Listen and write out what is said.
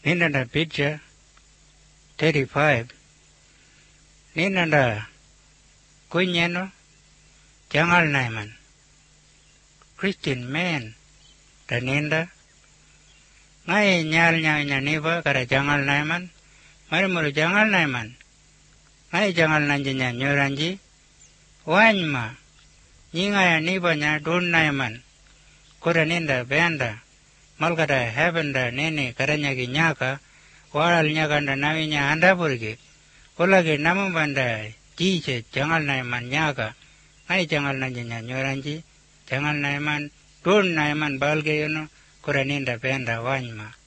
Ninanda picture 35. Ninanda kunyano jangal naiman. Christian man taninda ngai nyal nya niba kara jangal naiman. Mari muru jangal naiman. Ngai jangal nanjinya nyoranji. Wanyma nyinga ya niba nya don naiman. Kura ninda benda. Malkada hebenda nene karanya ki nyaka. Waral nyakanda nawinya anda purgi. Kulagi namambanda jiche jangal naiman nyaka. Ngai jangal nanjinya nyoranji. Jangal naiman don naiman balge yono. Kura ninda benda wanyma.